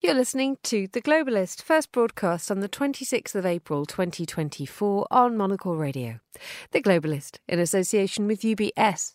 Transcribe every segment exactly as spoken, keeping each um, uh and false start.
You're listening to The Globalist, first broadcast on the twenty-sixth of April twenty twenty-four on Monocle Radio. The Globalist, in association with U B S.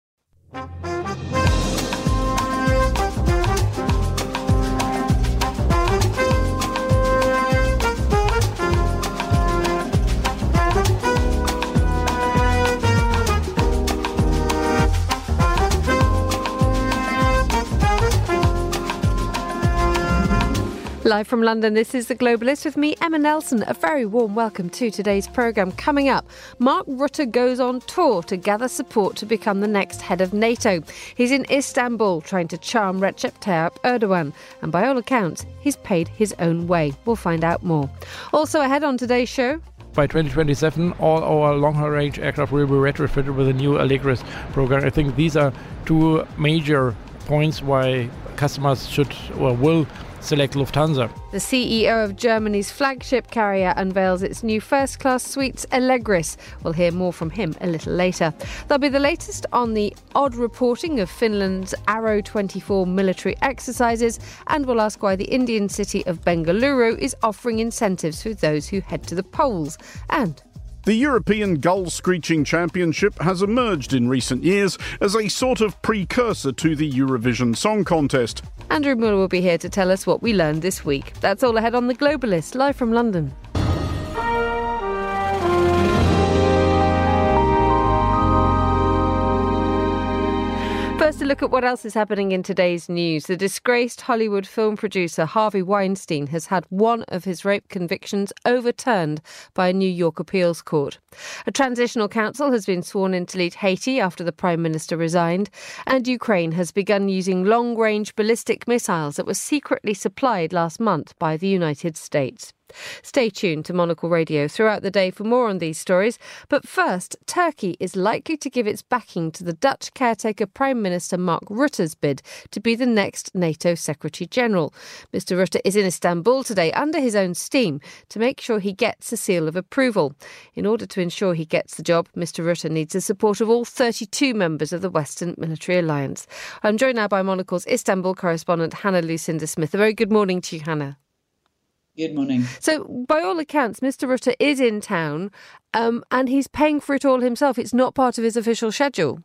Live from London, this is The Globalist with me, Emma Nelson. A very warm welcome to today's programme. Coming up, Mark Rutte goes on tour to gather support to become the next head of NATO. He's in Istanbul trying to charm Recep Tayyip Erdogan. And by all accounts, he's paid his own way. We'll find out more. Also ahead on today's show... By twenty twenty-seven, all our long-range aircraft will be retrofitted with a new Allegris program. I think these are two major points why customers should or will select Lufthansa. The C E O of Germany's flagship carrier unveils its new first-class suites, Allegris. We'll hear more from him a little later. There'll be the latest on the odd reporting of Finland's Arrow twenty-four military exercises, and we'll ask why the Indian city of Bengaluru is offering incentives for those who head to the polls. And the European Gull Screeching Championship has emerged in recent years as a sort of precursor to the Eurovision Song Contest. Andrew Muller will be here to tell us what we learned this week. That's all ahead on The Globalist, live from London. First, a look at what else is happening in today's news. The disgraced Hollywood film producer Harvey Weinstein has had one of his rape convictions overturned by a New York appeals court. A transitional council has been sworn in to lead Haiti after the Prime Minister resigned, and Ukraine has begun using long-range ballistic missiles that were secretly supplied last month by the United States. Stay tuned to Monocle Radio throughout the day for more on these stories. But first, Turkey is likely to give its backing to the Dutch caretaker Prime Minister Mark Rutte's bid to be the next NATO Secretary-General. Mister Rutte is in Istanbul today under his own steam to make sure he gets a seal of approval. In order to ensure he gets the job, Mister Rutte needs the support of all thirty-two members of the Western Military Alliance. I'm joined now by Monocle's Istanbul correspondent Hannah Lucinda Smith. A very good morning to you, Hannah. Good morning. So, by all accounts, Mister Rutte is in town um, and he's paying for it all himself. It's not part of his official schedule.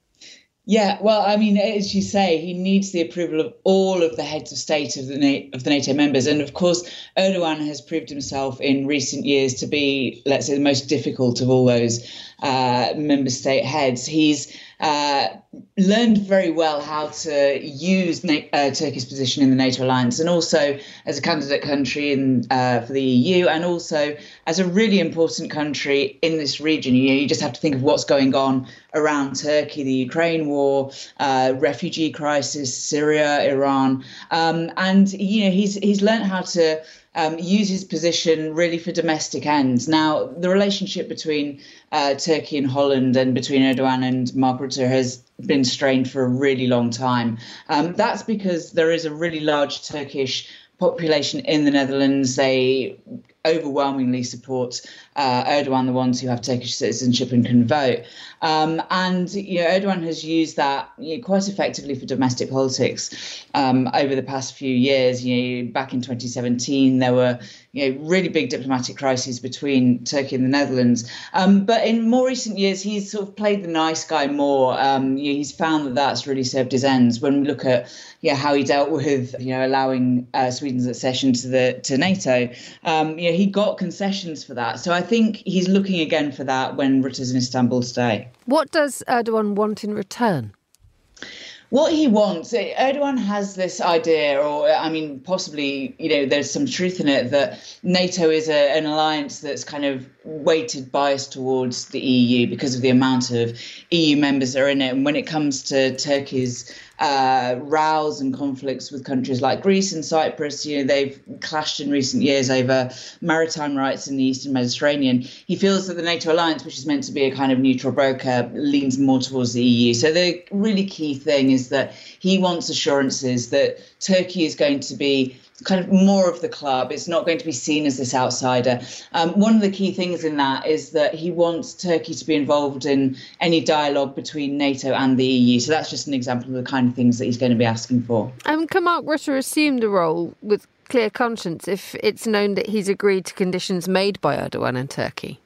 Yeah, well, I mean, as you say, he needs the approval of all of the heads of state of the Na- of the NATO members. And of course, Erdogan has proved himself in recent years to be, let's say, the most difficult of all those uh, member state heads. He's uh, learned very well how to use Na- uh, Turkey's position in the NATO alliance, and also as a candidate country in uh, for the E U, and also as a really important country in this region. You know, you just have to think of what's going on around Turkey, the Ukraine war, uh, refugee crisis, Syria, Iran, um, and you know he's he's learned how to Um, use his position really for domestic ends. Now, the relationship between uh, Turkey and Holland and between Erdogan and Mark Rutte has been strained for a really long time. Um, that's because there is a really large Turkish population in the Netherlands. They overwhelmingly support uh, Erdogan, the ones who have Turkish citizenship and can vote. Um, and you know, Erdogan has used that you know, quite effectively for domestic politics um, over the past few years. You know, back in twenty seventeen, there were you know, really big diplomatic crises between Turkey and the Netherlands. Um, but in more recent years, he's sort of played the nice guy more. Um, you know, he's found that that's really served his ends. When we look at yeah, how he dealt with you know allowing uh, Sweden's accession to the to NATO, um, you know, he got concessions for that. So I think he's looking again for that when Rutte's in Istanbul today. What does Erdogan want in return? What he wants, Erdogan has this idea, or I mean, possibly, you know, there's some truth in it, that NATO is a, an alliance that's kind of weighted bias towards the E U because of the amount of E U members that are in it. And when it comes to Turkey's uh, rows and conflicts with countries like Greece and Cyprus, you know, they've clashed in recent years over maritime rights in the Eastern Mediterranean. He feels that the NATO alliance, which is meant to be a kind of neutral broker, leans more towards the E U. So the really key thing is that he wants assurances that Turkey is going to be kind of more of the club. It's not going to be seen as this outsider. Um, one of the key things in that is that he wants Turkey to be involved in any dialogue between NATO and the E U. So that's just an example of the kind of things that he's going to be asking for. Um, can Mark Rutte assume the role with clear conscience if it's known that he's agreed to conditions made by Erdogan and Turkey?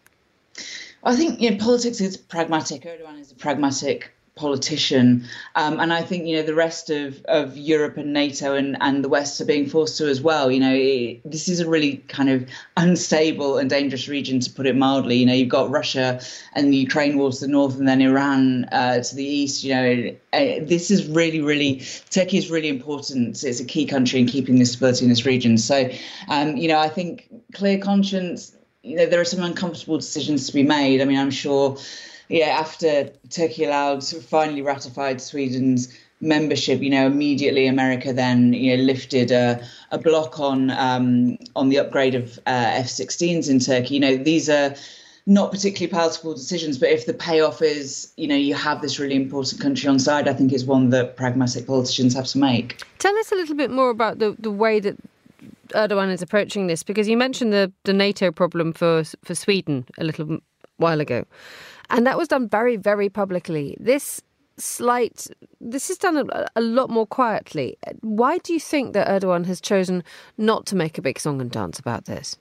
I think you know, politics is pragmatic. Erdogan is a pragmatic politician. Um, and I think, you know, the rest of, of Europe and NATO and, and the West are being forced to as well. You know, it, this is a really kind of unstable and dangerous region, to put it mildly. You know, you've got Russia and the Ukraine war to the north and then Iran uh, to the east. You know, uh, this is really, really, Turkey is really important. It's a key country in keeping the stability in this region. So, um, you know, I think clear conscience, you know, there are some uncomfortable decisions to be made. I mean, I'm sure Yeah, after Turkey allowed, finally ratified Sweden's membership, you know, immediately America then, you know, lifted a, a block on um, on the upgrade of uh, F sixteens in Turkey. You know, these are not particularly palatable decisions, but if the payoff is, you know, you have this really important country on side, I think it's one that pragmatic politicians have to make. Tell us a little bit more about the, the way that Erdogan is approaching this, because you mentioned the, the NATO problem for for Sweden a little while ago. And that was done very, very publicly. This slight, this is done a, a lot more quietly. Why do you think that Erdogan has chosen not to make a big song and dance about this?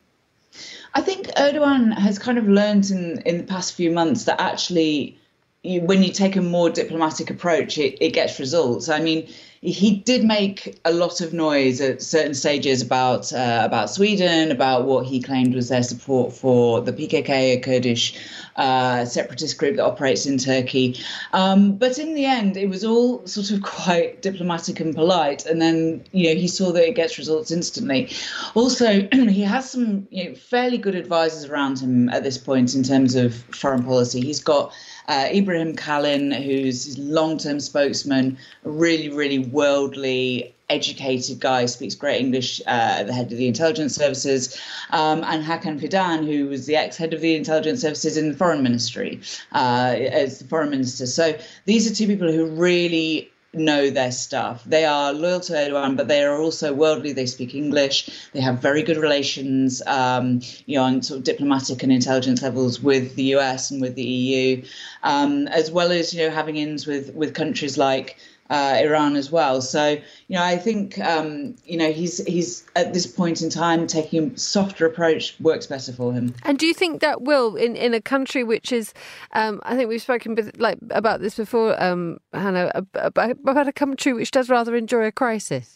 I think Erdogan has kind of learned in, in the past few months that actually, you, when you take a more diplomatic approach, it, it gets results. I mean, he did make a lot of noise at certain stages about uh, about Sweden, about what he claimed was their support for the P K K, a Kurdish uh, separatist group that operates in Turkey. Um, but in the end, it was all sort of quite diplomatic and polite. And then, you know, he saw that it gets results instantly. Also, he has some you know, fairly good advisors around him at this point in terms of foreign policy. He's got Uh, Ibrahim Kalin, who's his long-term spokesman, a really, really worldly, educated guy, speaks great English, uh, the head of the intelligence services, um, and Hakan Fidan, who was the ex-head of the intelligence services in the foreign ministry, uh, as the foreign minister. So these are two people who really know their stuff. They are loyal to Erdogan, but they are also worldly. They speak English. They have very good relations, um, you know, on sort of diplomatic and intelligence levels with the U S and with the E U, um, as well as, you know, having ins with, with countries like Uh, Iran as well. So, you know, I think, um, you know, he's he's at this point in time taking a softer approach works better for him. And do you think that will, in, in a country which is, um, I think we've spoken like about this before, um, Hannah, about, about a country which does rather enjoy a crisis?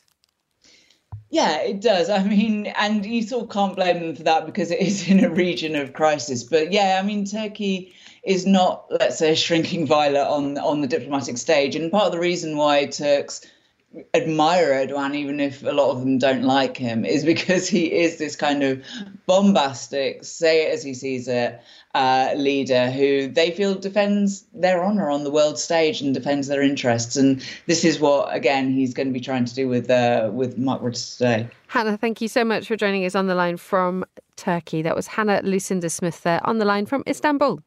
Yeah, it does. I mean, and you sort of can't blame them for that because it is in a region of crisis. But yeah, I mean, Turkey is not, let's say, a shrinking violet on on the diplomatic stage. And part of the reason why Turks admire Erdogan, even if a lot of them don't like him, is because he is this kind of bombastic, say it as he sees it, uh, leader who they feel defends their honour on the world stage and defends their interests. And this is what, again, he's going to be trying to do with uh, with Mark Rutte today. Hannah, thank you so much for joining us on the line from Turkey. That was Hannah Lucinda Smith there on the line from Istanbul.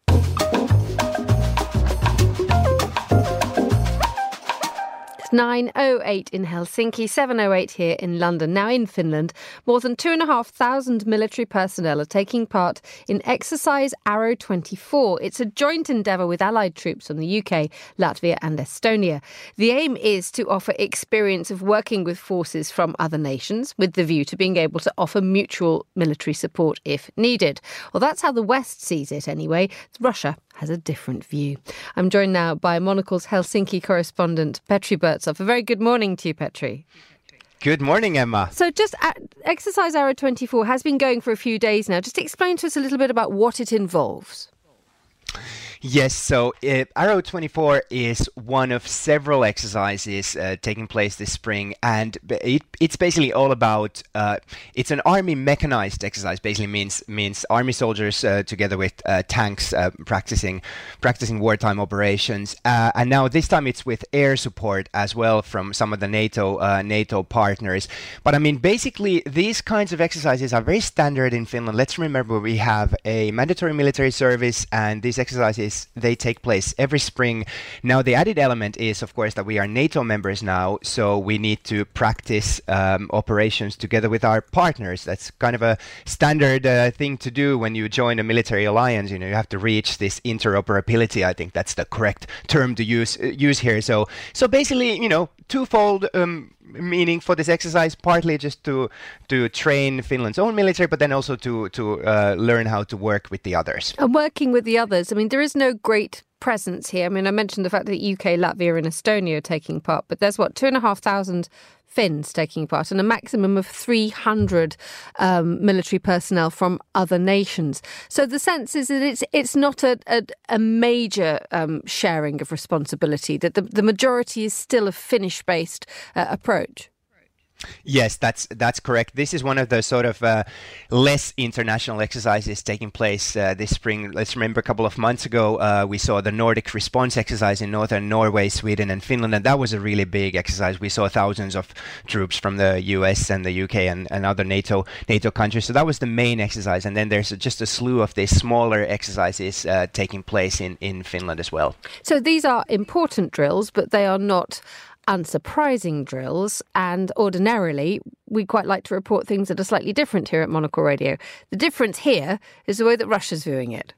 nine oh eight in Helsinki, seven oh eight here in London. Now in Finland, more than two and a half thousand military personnel are taking part in Exercise Arrow twenty-four. It's a joint endeavour with allied troops from the U K, Latvia and Estonia. The aim is to offer experience of working with forces from other nations with the view to being able to offer mutual military support if needed. Well, that's how the West sees it anyway. Russia has a different view. I'm joined now by Monocle's Helsinki correspondent, Petri Burtsov. A very good morning to you, Petri. Good morning, Emma. So just uh, Exercise Arrow twenty-four has been going for a few days now. Just explain to us a little bit about what it involves. Yes, so uh, Arrow twenty-four is one of several exercises uh, taking place this spring, and it, it's basically all about, uh, it's an army mechanized exercise, basically means means army soldiers uh, together with uh, tanks uh, practicing practicing wartime operations, uh, and now this time it's with air support as well from some of the NATO uh, NATO partners. But I mean, basically these kinds of exercises are very standard in Finland. Let's remember we have a mandatory military service, and these exercises exercises, they take place every spring. Now, the added element is, of course, that we are NATO members now, so we need to practice um, operations together with our partners. That's kind of a standard uh, thing to do when you join a military alliance. You know, you have to reach this interoperability. I think that's the correct term to use uh, use here. So, so basically, you know, twofold um, meaning for this exercise, partly just to to train Finland's own military, but then also to to uh, learn how to work with the others. And working with the others, I mean, there is no great presence here. I mean, I mentioned the fact that U K, Latvia and Estonia are taking part, but there's, what, two and a half thousand Finns taking part and a maximum of three hundred um, military personnel from other nations. So the sense is that it's it's not a, a, a major um, sharing of responsibility, that the, the majority is still a Finnish-based uh, approach. Yes, that's that's correct. This is one of the sort of uh, less international exercises taking place uh, this spring. Let's remember a couple of months ago, uh, we saw the Nordic response exercise in northern Norway, Sweden and Finland, and that was a really big exercise. We saw thousands of troops from the U S and the U K and, and other NATO NATO countries. So that was the main exercise. And then there's just a slew of these smaller exercises uh, taking place in, in Finland as well. So these are important drills, but they are not unsurprising drills, and ordinarily we quite like to report things that are slightly different here at Monocle Radio. The difference here is the way that Russia's viewing it.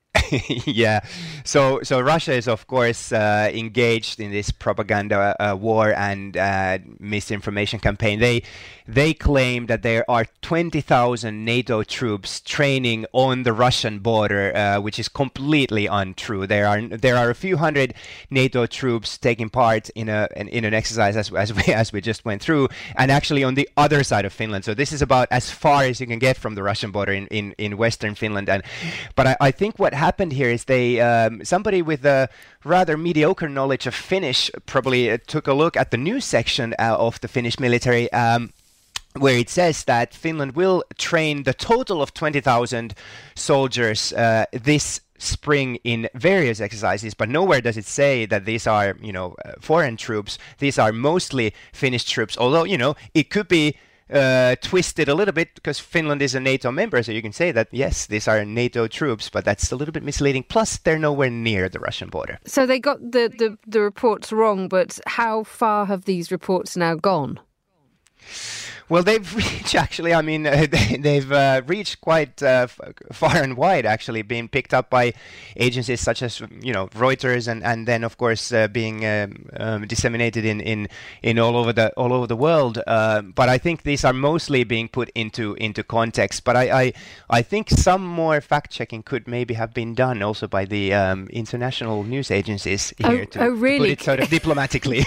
Yeah, so so Russia is of course uh, engaged in this propaganda uh, war and uh, misinformation campaign. They they claim that there are twenty thousand NATO troops training on the Russian border, uh, which is completely untrue. There are there are a few hundred NATO troops taking part in a in, in an exercise as as we as we just went through, and actually on the other side of Finland. So this is about as far as you can get from the Russian border in in, in western Finland. And but I, I think what happened here is they um, somebody with a rather mediocre knowledge of Finnish probably uh, took a look at the news section uh, of the Finnish military, um, where it says that Finland will train the total of twenty thousand soldiers uh, this spring in various exercises, but nowhere does it say that these are, you know, uh, foreign troops. These are mostly Finnish troops, although, you know, it could be Uh, twisted a little bit because Finland is a NATO member, so you can say that, yes, these are NATO troops, but that's a little bit misleading. Plus, they're nowhere near the Russian border. So they got the, the, the reports wrong, but how far have these reports now gone? Well, they've reached, actually, I mean, uh, they, they've uh, reached quite uh, f- far and wide, actually, being picked up by agencies such as, you know, Reuters, and, and then, of course, uh, being um, um, disseminated in, in, in all over the all over the world. Uh, but I think these are mostly being put into into context. But I, I, I think some more fact-checking could maybe have been done also by the um, international news agencies here oh, to, oh, really? to put it sort of diplomatically.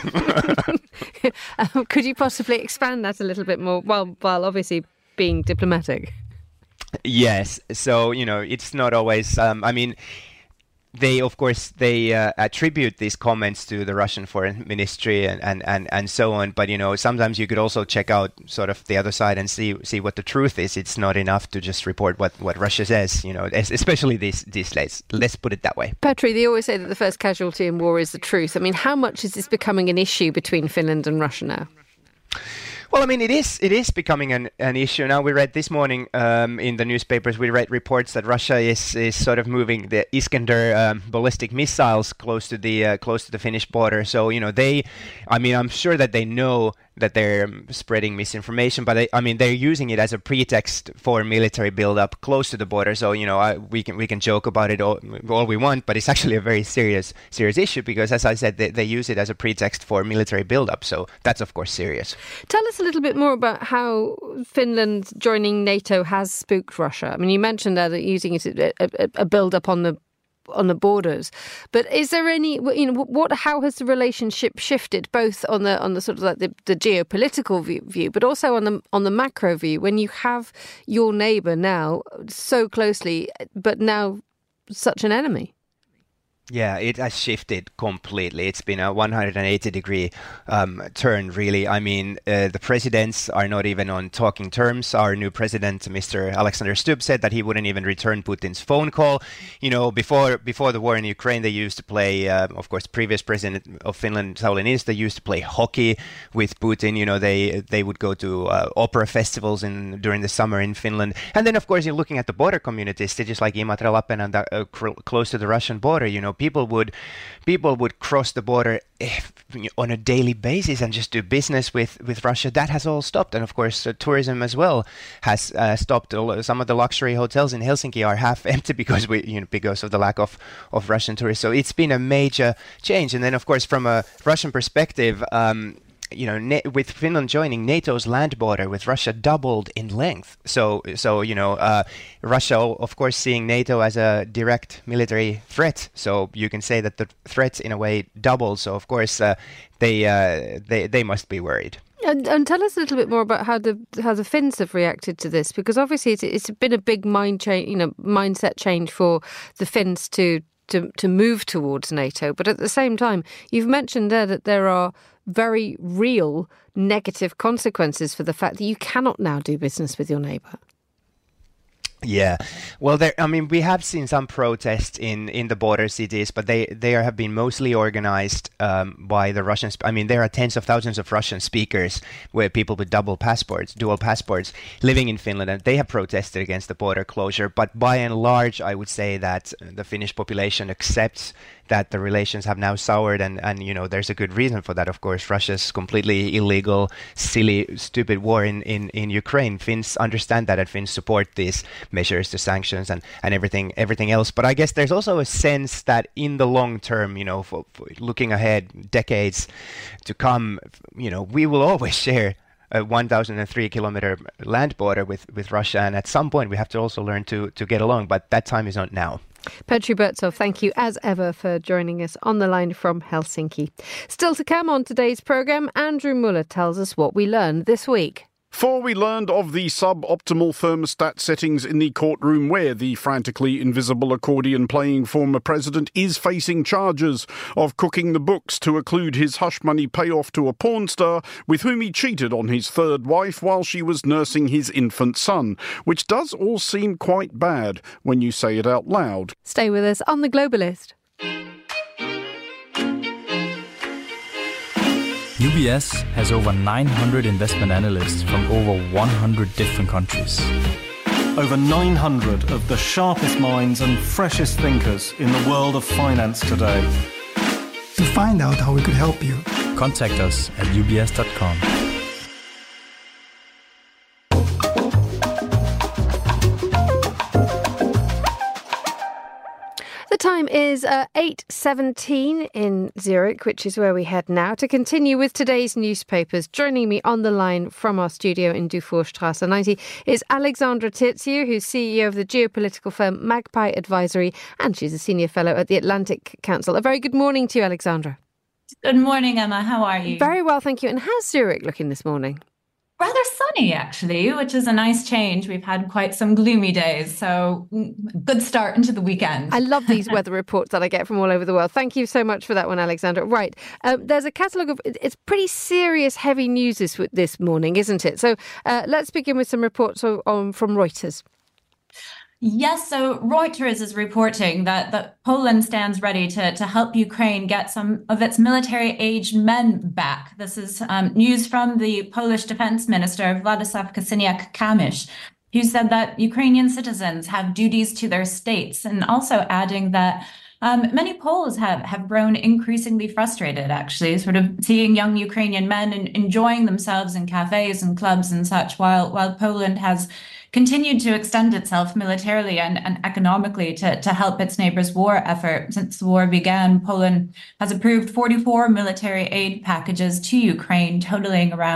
um, could you possibly expand that a little bit more? Well, while obviously being diplomatic. Yes. So, you know, it's not always, um, I mean, they, of course, they uh, attribute these comments to the Russian foreign ministry and, and, and, and so on. But, you know, sometimes you could also check out sort of the other side and see see what the truth is. It's not enough to just report what, what Russia says, you know, especially these, these days. Let's put it that way. Petri, they always say that the first casualty in war is the truth. I mean, how much is this becoming an issue between Finland and Russia now? Well, I mean, it is it is becoming an, an issue now. We read this morning um, in the newspapers, we read reports that Russia is, is sort of moving the Iskander um, ballistic missiles close to the uh, close to the Finnish border. So, you know, they, I mean, I'm sure that they know that they're spreading misinformation, but they, I mean, they're using it as a pretext for military buildup close to the border. So, you know, I, we can we can joke about it all, all we want, but it's actually a very serious serious issue because, as I said, they, they use it as a pretext for military buildup. So that's of course serious. Tell us a little bit more about how Finland joining NATO has spooked Russia. I mean, you mentioned that using it a, a, a build-up on the on the borders, but is there any, you know, what? How has the relationship shifted, both on the on the sort of like the, the geopolitical view, view, but also on the on the macro view, when you have your neighbour now so closely, but now such an enemy? Yeah, it has shifted completely. It's been a one hundred eighty degree um, turn, really. I mean, uh, the presidents are not even on talking terms. Our new president, Mister Alexander Stubb, said that he wouldn't even return Putin's phone call. You know, before before the war in Ukraine, they used to play, uh, of course, previous president of Finland, Sauli Niinistö, used to play hockey with Putin. You know, they they would go to uh, opera festivals in during the summer in Finland. And then, of course, you're looking at the border communities, cities like Imatra, Lappeenranta, uh, cr- close to the Russian border, you know, people would people would cross the border if, on a daily basis and just do business with, with Russia. That has all stopped. And of course, uh, tourism as well has uh, stopped. Some of the luxury hotels in Helsinki are half empty because we, you know, because of the lack of, of Russian tourists. So it's been a major change. And then, of course, from a Russian perspective, um, you know, Na- with Finland joining NATO's land border with Russia doubled in length. So, so you know, uh, Russia, of course, seeing NATO as a direct military threat. So you can say that the threat, in a way, doubled. So, of course, uh, they uh, they they must be worried. And, and tell us a little bit more about how the how the Finns have reacted to this, because obviously it's, it's been a big mind change, you know, mindset change for the Finns to. To, to move towards NATO. But at the same time, you've mentioned there that there are very real negative consequences for the fact that you cannot now do business with your neighbour. Yeah, well, there. I mean, we have seen some protests in, in the border cities, but they, they have been mostly organized um, by the Russians. I mean, there are tens of thousands of Russian speakers, where people with double passports, dual passports, living in Finland, and they have protested against the border closure. But by and large, I would say that the Finnish population accepts that the relations have now soured, and, and you know, there's a good reason for that. Of course, Russia's completely illegal, silly, stupid war in, in, in Ukraine. Finns understand that, and Finns support these measures, the sanctions and, and everything everything else. But I guess there's also a sense that in the long term, you know, for, for looking ahead, decades to come, you know, we will always share a one thousand three kilometer land border with, with Russia. And at some point, we have to also learn to, to get along. But that time is not now. Petri Burtsov, thank you as ever for joining us on the line from Helsinki. Still to come on today's programme, Andrew Muller tells us what we learned this week. For we learned of the suboptimal thermostat settings in the courtroom where the frantically invisible accordion-playing former president is facing charges of cooking the books to occlude his hush money payoff to a porn star with whom he cheated on his third wife while she was nursing his infant son, which does all seem quite bad when you say it out loud. Stay with us on The Globalist. U B S has over nine hundred investment analysts from over one hundred different countries. Over nine hundred of the sharpest minds and freshest thinkers in the world of finance today. To find out how we could help you, contact us at u b s dot com. The time is uh, eight seventeen in Zurich, which is where we head now. To continue with today's newspapers, joining me on the line from our studio in Dufourstrasse ninety is Alexandra Tirzio, who's C E O of the geopolitical firm Magpie Advisory, and she's a senior fellow at the Atlantic Council. A very good morning to you, Alexandra. Good morning, Emma. How are you? Very well, thank you. And how's Zurich looking this morning? Rather sunny, actually, which is a nice change. We've had quite some gloomy days, so good start into the weekend. I love these weather reports that I get from all over the world. Thank you so much for that one, Alexandra. Right, um, there's a catalogue of, it's pretty serious, heavy news this, this morning, isn't it? So uh, let's begin with some reports on, from Reuters. Yes, so Reuters is reporting that, that Poland stands ready to, to help Ukraine get some of its military-aged men back. This is um, news from the Polish Defense Minister, Władysław Kosiniak-Kamysz, who said that Ukrainian citizens have duties to their states, and also adding that Um, many Poles have, have grown increasingly frustrated, actually, sort of seeing young Ukrainian men and enjoying themselves in cafes and clubs and such, while while Poland has continued to extend itself militarily and, and economically to, to help its neighbors' war effort. Since the war began, Poland has approved forty-four military aid packages to Ukraine, totaling around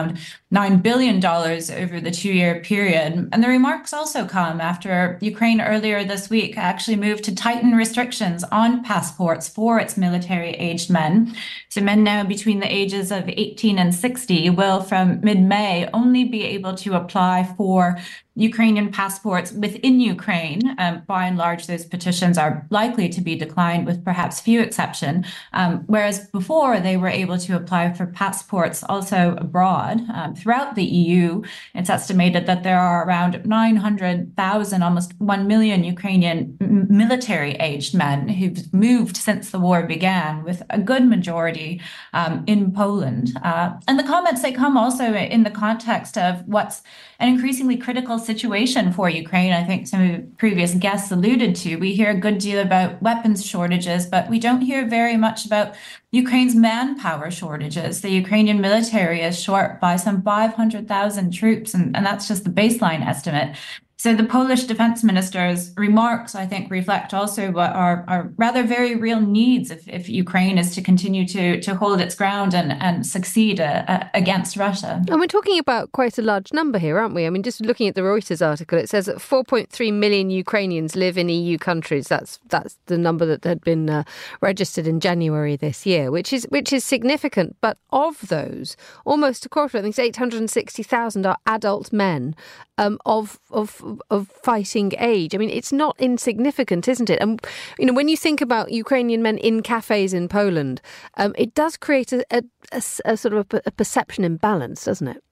nine billion dollars over the two-year period. And the remarks also come after Ukraine earlier this week actually moved to tighten restrictions on passports for its military-aged men. So men now between the ages of eighteen and sixty will, from mid-May, only be able to apply for Ukrainian passports within Ukraine. Um, by and large, those petitions are likely to be declined, with perhaps few exception. Um, whereas before, they were able to apply for passports also abroad. Um, throughout the E U, it's estimated that there are around nine hundred thousand, almost one million Ukrainian m- military-aged men who've moved since the war began, with a good majority um, in Poland. Uh, and the comments, they come also in the context of what's an increasingly critical situation for Ukraine. I think some of the previous guests alluded to. We hear a good deal about weapons shortages, but we don't hear very much about Ukraine's manpower shortages. The Ukrainian military is short by some five hundred thousand troops, and, and that's just the baseline estimate. So the Polish defense minister's remarks, I think, reflect also what are, are rather very real needs if, if Ukraine is to continue to, to hold its ground and, and succeed uh, uh, against Russia. And we're talking about quite a large number here, aren't we? I mean, just looking at the Reuters article, it says that four point three million Ukrainians live in E U countries. That's that's the number that had been uh, registered in January this year, which is which is significant. But of those, almost a quarter, I think it's eight hundred sixty thousand, are adult men um, of of of fighting age. I mean, it's not insignificant, isn't it? And, you know, when you think about Ukrainian men in cafes in Poland, um, it does create a, a, a, a sort of a, a perception imbalance, doesn't it?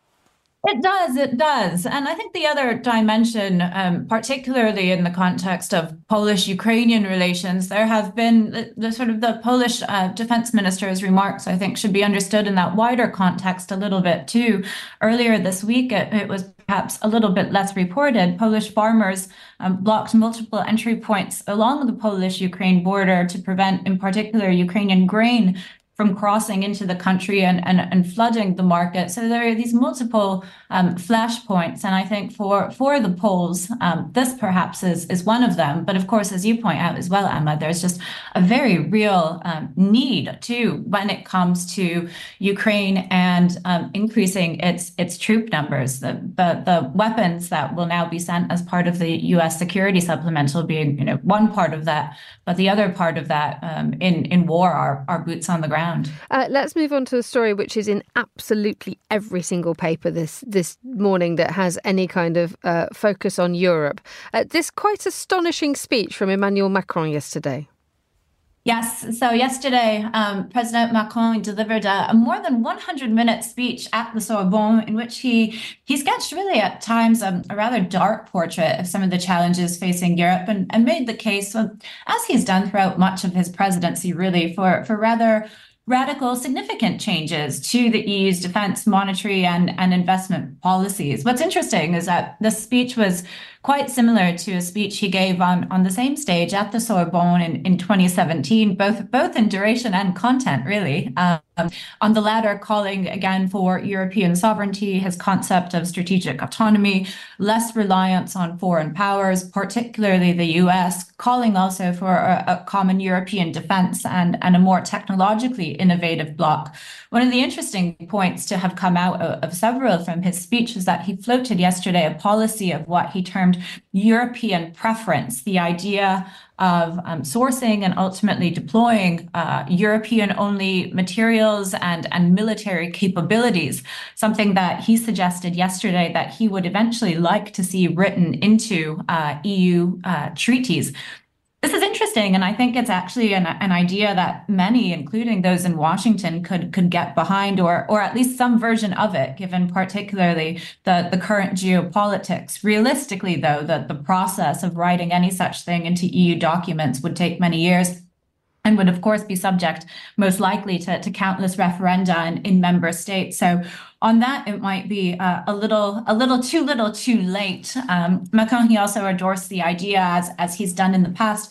It does, it does. And I think the other dimension, um, particularly in the context of Polish-Ukrainian relations, there have been the, the sort of the Polish uh, defense minister's remarks, I think, should be understood in that wider context a little bit too. Earlier this week, it, it was perhaps a little bit less reported. Polish farmers um, blocked multiple entry points along the Polish-Ukraine border to prevent, in particular, Ukrainian grain from crossing into the country and, and, and flooding the market. So there are these multiple um, flashpoints. And I think for, for the Poles, um, this perhaps is, is one of them. But of course, as you point out as well, Emma, there's just a very real um, need too when it comes to Ukraine and um, increasing its its troop numbers. The, the, the weapons that will now be sent as part of the U S security supplemental being, you know, one part of that. But the other part of that um, in, in war are, are boots on the ground. Uh, let's move on to a story which is in absolutely every single paper this this morning that has any kind of uh, focus on Europe. Uh, this quite astonishing speech from Emmanuel Macron yesterday. Yes. So yesterday, um, President Macron delivered a, a more than one hundred minute speech at the Sorbonne in which he he sketched really at times um, a rather dark portrait of some of the challenges facing Europe and, and made the case, well, as he's done throughout much of his presidency, really, for, for rather radical, significant changes to the E U's defense, monetary and, and investment policies. What's interesting is that the speech was quite similar to a speech he gave on, on the same stage at the Sorbonne in, in twenty seventeen, both both in duration and content, really. Um, on the latter, calling again for European sovereignty, his concept of strategic autonomy, less reliance on foreign powers, particularly the U S, calling also for a, a common European defense and, and a more technologically innovative bloc. One of the interesting points to have come out of, of several from his speech is that he floated yesterday a policy of what he termed European preference, the idea of um, sourcing and ultimately deploying uh, European-only materials and, and military capabilities, something that he suggested yesterday that he would eventually like to see written into uh, E U uh, treaties. This is interesting, and I think it's actually an, an idea that many, including those in Washington, could could get behind, or or at least some version of it, given particularly the, the current geopolitics. Realistically, though, that the process of writing any such thing into E U documents would take many years and would, of course, be subject most likely to, to countless referenda in, in member states. So on that, it might be uh, a little a little too little too late. Um, Macron, he also endorsed the idea, as, as he's done in the past,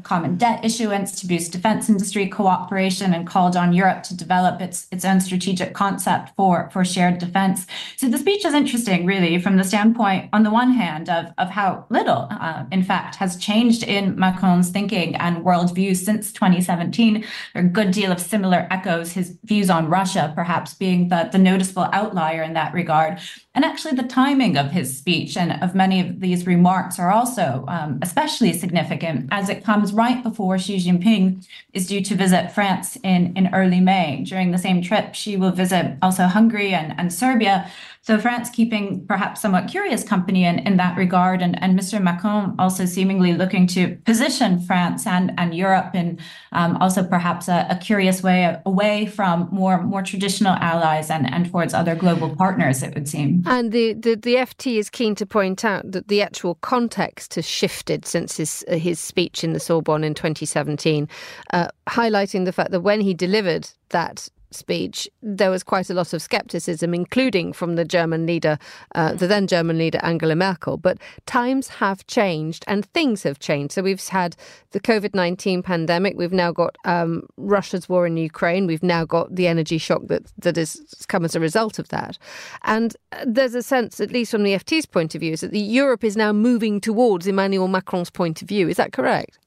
common debt issuance to boost defense industry cooperation and called on Europe to develop its, its own strategic concept for, for shared defense. So the speech is interesting, really, from the standpoint, on the one hand, of, of how little, uh, in fact, has changed in Macron's thinking and worldview since twenty seventeen. There are a good deal of similar echoes, his views on Russia perhaps being the, the noticeable outlier in that regard. And actually, the timing of his speech and of many of these remarks are also um, especially significant, as it comes right before Xi Jinping is due to visit France in, in early May. During the same trip, she will visit also Hungary and, and Serbia. So France keeping perhaps somewhat curious company in, in that regard, and, and Mister Macron also seemingly looking to position France and, and Europe in um, also perhaps a, a curious way away from more, more traditional allies and, and towards other global partners, it would seem. And the, the, the F T is keen to point out that the actual context has shifted since his, uh, his speech in the Sorbonne in twenty seventeen, uh, highlighting the fact that when he delivered that speech, there was quite a lot of scepticism, including from the German leader, uh, the then German leader, Angela Merkel. But times have changed and things have changed. So we've had the COVID nineteen pandemic. We've now got um, Russia's war in Ukraine. We've now got the energy shock that, that has come as a result of that. And there's a sense, at least from the F T's point of view, is that the Europe is now moving towards Emmanuel Macron's point of view. Is that correct?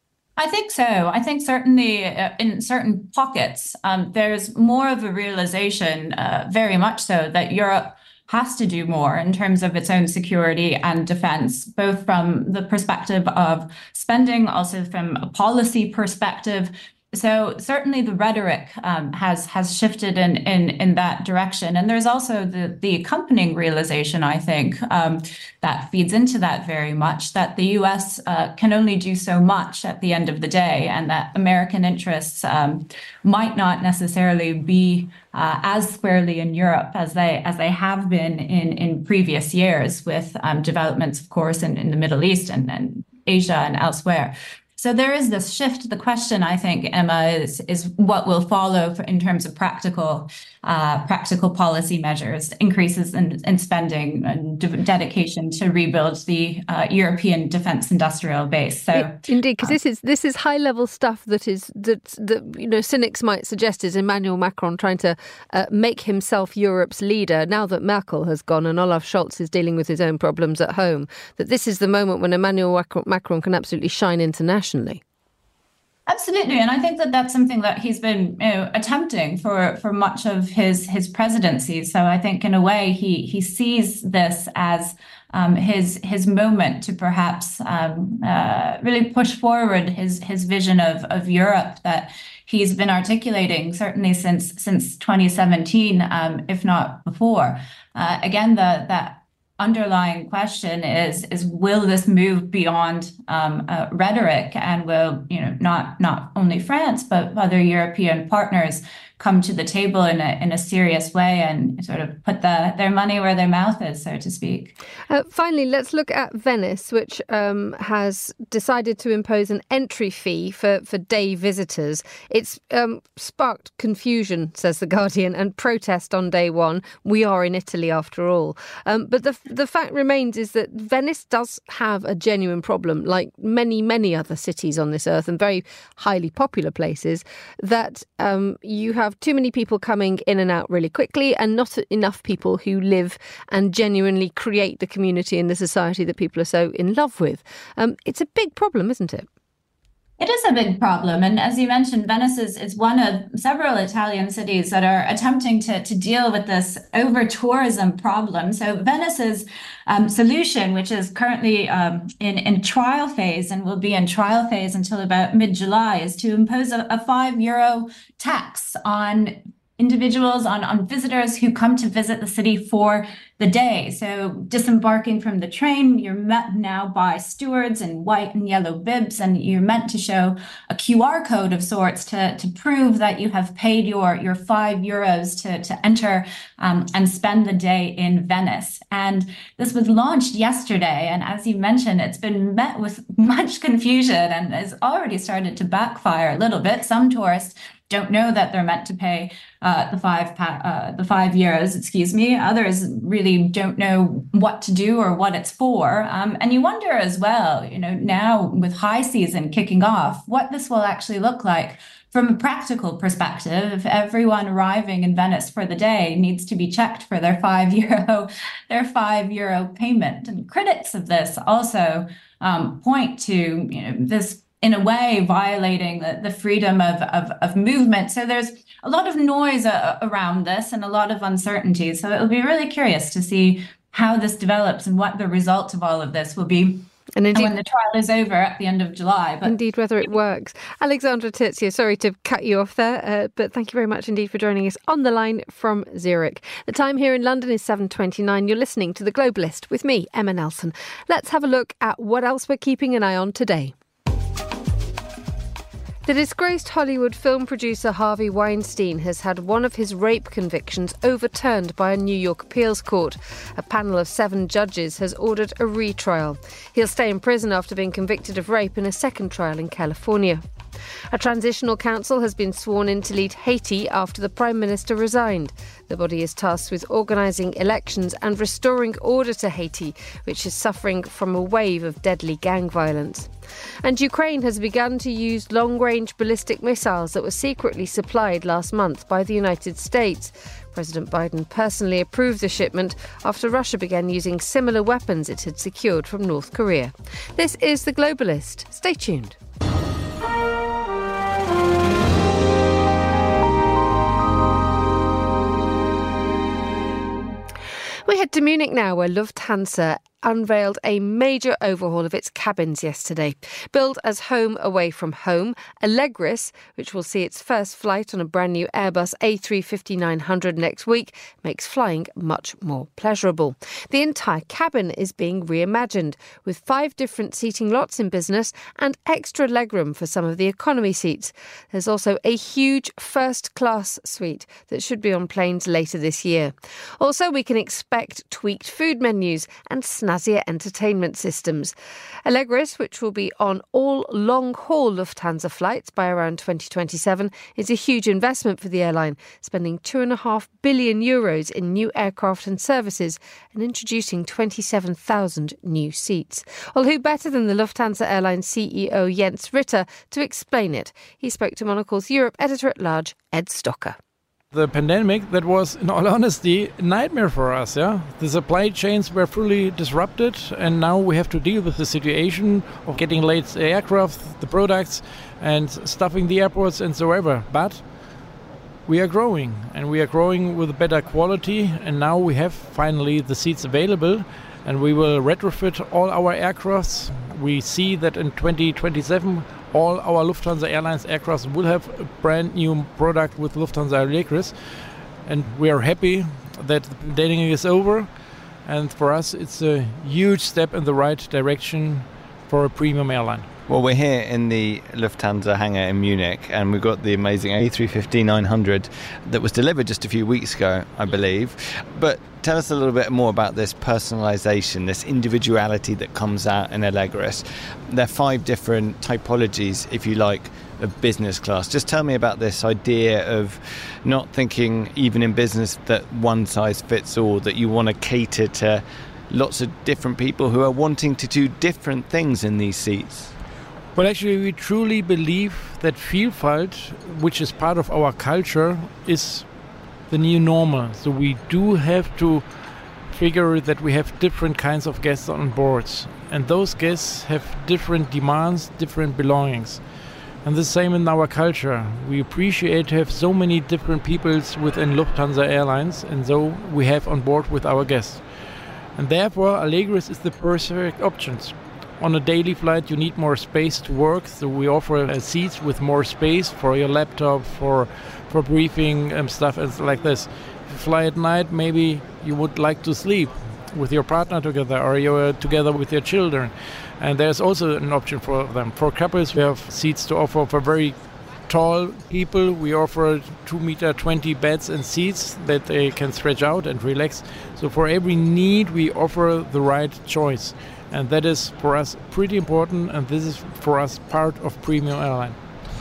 I think so. I think certainly uh, in certain pockets, um, there's more of a realization, uh, very much so, that Europe has to do more in terms of its own security and defense, both from the perspective of spending, also from a policy perspective. So certainly the rhetoric um, has has shifted in, in in that direction. And there's also the, the accompanying realization, I think, um, that feeds into that very much, that the U S uh, can only do so much at the end of the day, and that American interests um, might not necessarily be uh, as squarely in Europe as they as they have been in, in previous years, with um, developments, of course, in, in the Middle East and, and Asia and elsewhere. So there is this shift. The question, I think, Emma, is is what will follow for, in terms of practical uh, practical policy measures, increases in, in spending and de- dedication to rebuild the uh, European defence industrial base. So it, indeed, because um, this is this is high level stuff that is that that you know cynics might suggest is Emmanuel Macron trying to uh, make himself Europe's leader now that Merkel has gone and Olaf Scholz is dealing with his own problems at home. That this is the moment when Emmanuel Macron can absolutely shine internationally. Absolutely, and I think that that's something that he's been, you know, attempting for, for much of his his presidency. So I think, in a way, he he sees this as um, his his moment to perhaps um, uh, really push forward his his vision of of Europe that he's been articulating certainly since since twenty seventeen, um, if not before. Uh, again, the that. underlying question is is will this move beyond um, uh, rhetoric, and will you know not not only France but other European partners come to the table in a in a serious way and sort of put the, their money where their mouth is, so to speak. Uh, finally, let's look at Venice, which um, has decided to impose an entry fee for, for day visitors. It's um, sparked confusion, says The Guardian, and protest on day one. We are in Italy after all. Um, but the the fact remains is that Venice does have a genuine problem, like many, many other cities on this earth and very highly popular places, that um, you have have too many people coming in and out really quickly and not enough people who live and genuinely create the community and the society that people are so in love with. Um, it's a big problem, isn't it? It is a big problem. And as you mentioned, Venice is, is one of several Italian cities that are attempting to, to deal with this over-tourism problem. So Venice's um, solution, which is currently um, in, in trial phase and will be in trial phase until about mid-July, is to impose a, a five euro tax on individuals, on, on visitors who come to visit the city for the day. So disembarking from the train, you're met now by stewards in white and yellow bibs, and you're meant to show a Q R code of sorts to, to prove that you have paid your, your five euros to, to enter um, and spend the day in Venice. And this was launched yesterday. And as you mentioned, it's been met with much confusion and has already started to backfire a little bit. Some tourists don't know that they're meant to pay uh, the five pa- uh, the five euros, excuse me. Others really don't know what to do or what it's for. Um, and you wonder as well, you know, now with high season kicking off, what this will actually look like from a practical perspective. If everyone arriving in Venice for the day needs to be checked for their five euro, their five euro payment. And critics of this also um, point to, you know, this in a way violating the, the freedom of, of, of movement. So there's a lot of noise uh, around this and a lot of uncertainty. So it'll be really curious to see how this develops and what the result of all of this will be. And, indeed, and when the trial is over at the end of July. But indeed, whether it works. Alexandra Tirzia, sorry to cut you off there, uh, but thank you very much indeed for joining us on the line from Zurich. The time here in London is seven twenty-nine. You're listening to The Globalist with me, Emma Nelson. Let's have a look at what else we're keeping an eye on today. The disgraced Hollywood film producer Harvey Weinstein has had one of his rape convictions overturned by a New York appeals court. A panel of seven judges has ordered a retrial. He'll stay in prison after being convicted of rape in a second trial in California. A transitional council has been sworn in to lead Haiti after the Prime Minister resigned. The body is tasked with organising elections and restoring order to Haiti, which is suffering from a wave of deadly gang violence. And Ukraine has begun to use long-range ballistic missiles that were secretly supplied last month by the United States. President Biden personally approved the shipment after Russia began using similar weapons it had secured from North Korea. This is The Globalist. Stay tuned. We head to Munich now, where Lufthansa unveiled a major overhaul of its cabins yesterday. Billed as home away from home, Allegris, which will see its first flight on a brand new Airbus A three fifty nine hundred next week, makes flying much more pleasurable. The entire cabin is being reimagined, with five different seating lots in business and extra legroom for some of the economy seats. There's also a huge first-class suite that should be on planes later this year. Also, we can expect tweaked food menus and snacks entertainment systems. Allegris, which will be on all long-haul Lufthansa flights by around twenty twenty-seven, is a huge investment for the airline, spending two and a half billion euros in new aircraft and services and introducing twenty-seven thousand new seats. Well, who better than the Lufthansa airline C E O Jens Ritter to explain it? He spoke to Monocle's Europe editor-at-large, Ed Stocker. The pandemic, that was, in all honesty, a nightmare for us. Yeah, the supply chains were fully disrupted, and now we have to deal with the situation of getting late aircraft, the products, and stuffing the airports and so ever. But we are growing, and we are growing with better quality, and now we have finally the seats available, and we will retrofit all our aircrafts. We see that in twenty twenty-seven, all our Lufthansa Airlines aircraft will have a brand new product with Lufthansa Allegris. And we are happy that the pandemic is over. And for us, it's a huge step in the right direction for a premium airline. Well, we're here in the Lufthansa hangar in Munich, and we've got the amazing A three fifty nine hundred that was delivered just a few weeks ago, I believe. But tell us a little bit more about this personalisation, this individuality that comes out in Allegris. There are five different typologies, if you like, of business class. Just tell me about this idea of not thinking, even in business, that one size fits all, that you want to cater to lots of different people who are wanting to do different things in these seats. Well, actually, we truly believe that Vielfalt, which is part of our culture, is the new normal. So we do have to figure that we have different kinds of guests on boards. And those guests have different demands, different belongings. And the same in our culture. We appreciate to have so many different peoples within Lufthansa Airlines, and so we have on board with our guests. And therefore, Allegris is the perfect option. On a daily flight, you need more space to work, so we offer uh, seats with more space for your laptop, for for briefing and stuff and like this. If you fly at night, maybe you would like to sleep with your partner together, or you're together with your children. And there's also an option for them. For couples, we have seats to offer for very tall people. We offer two meter twenty beds and seats that they can stretch out and relax. So for every need, we offer the right choice. And that is for us pretty important, and this is for us part of premium airline.